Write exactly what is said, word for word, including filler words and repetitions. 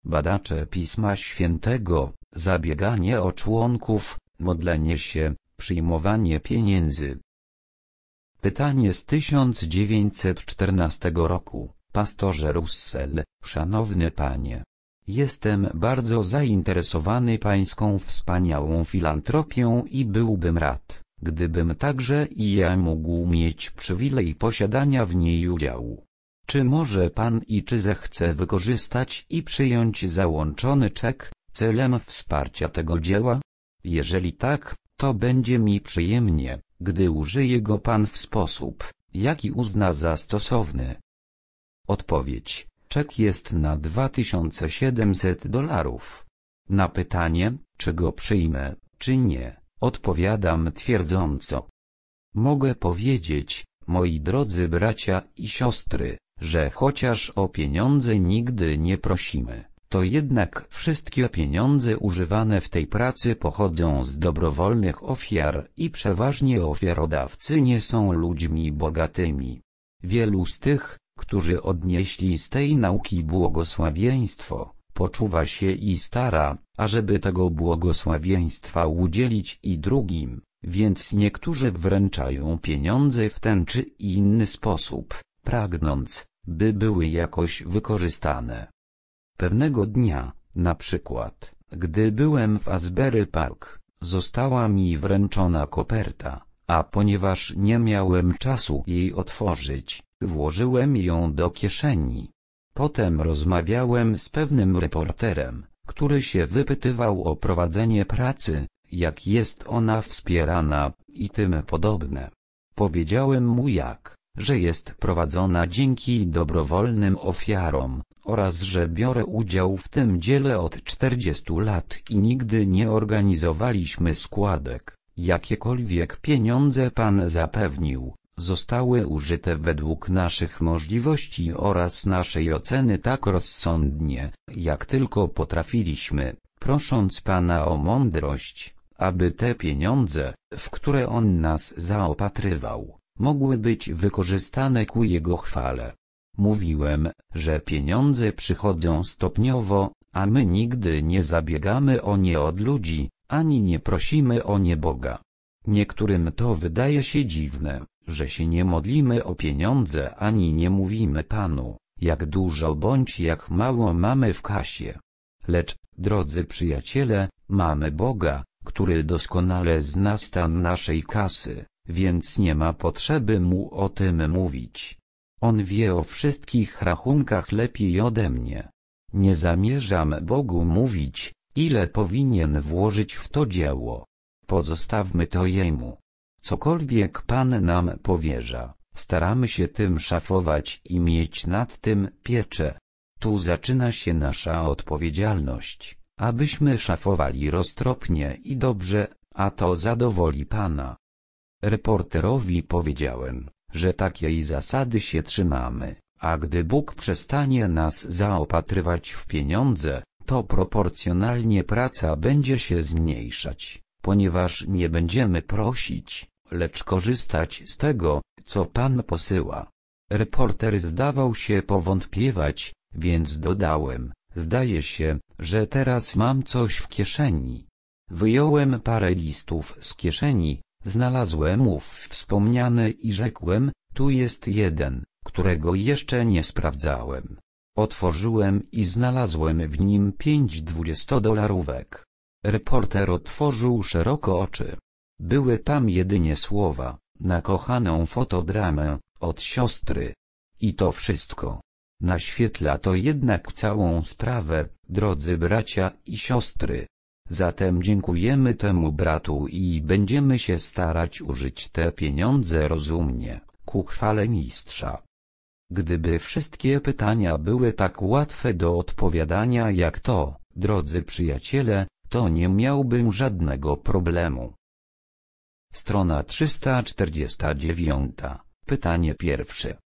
badacze Pisma Świętego, zabieganie o członków, modlenie się, przyjmowanie pieniędzy. Pytanie z tysiąc dziewięćset czternastego roku. Pastorze Russell, szanowny panie. Jestem bardzo zainteresowany pańską wspaniałą filantropią i byłbym rad, gdybym także i ja mógł mieć przywilej posiadania w niej udziału. Czy może pan i czy zechce wykorzystać i przyjąć załączony czek, celem wsparcia tego dzieła? Jeżeli tak, to będzie mi przyjemnie, gdy użyje go pan w sposób, jaki uzna za stosowny. Odpowiedź. Czek jest na dwa tysiące siedemset dolarów. Na pytanie, czy go przyjmę, czy nie, odpowiadam twierdząco. Mogę powiedzieć, moi drodzy bracia i siostry, że chociaż o pieniądze nigdy nie prosimy, to jednak wszystkie pieniądze używane w tej pracy pochodzą z dobrowolnych ofiar i przeważnie ofiarodawcy nie są ludźmi bogatymi. Wielu z tych, którzy odnieśli z tej nauki błogosławieństwo, poczuwa się i stara, ażeby tego błogosławieństwa udzielić i drugim, więc niektórzy wręczają pieniądze w ten czy inny sposób, pragnąc, by były jakoś wykorzystane. Pewnego dnia, na przykład, gdy byłem w Asbury Park, została mi wręczona koperta, a ponieważ nie miałem czasu jej otworzyć, włożyłem ją do kieszeni. Potem rozmawiałem z pewnym reporterem, który się wypytywał o prowadzenie pracy, jak jest ona wspierana, i tym podobne. Powiedziałem mu jak, że jest prowadzona dzięki dobrowolnym ofiarom, oraz że biorę udział w tym dziele od czterdziestu lat i nigdy nie organizowaliśmy składek. Jakiekolwiek pieniądze pan zapewnił, zostały użyte według naszych możliwości oraz naszej oceny tak rozsądnie, jak tylko potrafiliśmy, prosząc pana o mądrość, aby te pieniądze, w które on nas zaopatrywał, mogły być wykorzystane ku jego chwale. Mówiłem, że pieniądze przychodzą stopniowo, a my nigdy nie zabiegamy o nie od ludzi, ani nie prosimy o nie Boga. Niektórym to wydaje się dziwne, że się nie modlimy o pieniądze ani nie mówimy Panu, jak dużo bądź jak mało mamy w kasie. Lecz, drodzy przyjaciele, mamy Boga, który doskonale zna stan naszej kasy, więc nie ma potrzeby mu o tym mówić. On wie o wszystkich rachunkach lepiej ode mnie. Nie zamierzam Bogu mówić, ile powinien włożyć w to dzieło. Pozostawmy to Jemu. Cokolwiek Pan nam powierza, staramy się tym szafować i mieć nad tym pieczę. Tu zaczyna się nasza odpowiedzialność, abyśmy szafowali roztropnie i dobrze, a to zadowoli Pana. Reporterowi powiedziałem, że takiej zasady się trzymamy, a gdy Bóg przestanie nas zaopatrywać w pieniądze, to proporcjonalnie praca będzie się zmniejszać, ponieważ nie będziemy prosić, lecz korzystać z tego, co Pan posyła. Reporter zdawał się powątpiewać, więc dodałem, zdaje się, że teraz mam coś w kieszeni. Wyjąłem parę listów z kieszeni, znalazłem ów wspomniany i rzekłem, tu jest jeden, którego jeszcze nie sprawdzałem. Otworzyłem i znalazłem w nim pięć dwudziestodolarówek. Reporter otworzył szeroko oczy. Były tam jedynie słowa, na kochaną fotodramę, od siostry. I to wszystko. Naświetla to jednak całą sprawę, drodzy bracia i siostry. Zatem dziękujemy temu bratu i będziemy się starać użyć te pieniądze rozumnie, ku chwale mistrza. Gdyby wszystkie pytania były tak łatwe do odpowiadania jak to, drodzy przyjaciele, to nie miałbym żadnego problemu. Strona trzysta czterdziesta dziewiąta. Pytanie pierwsze.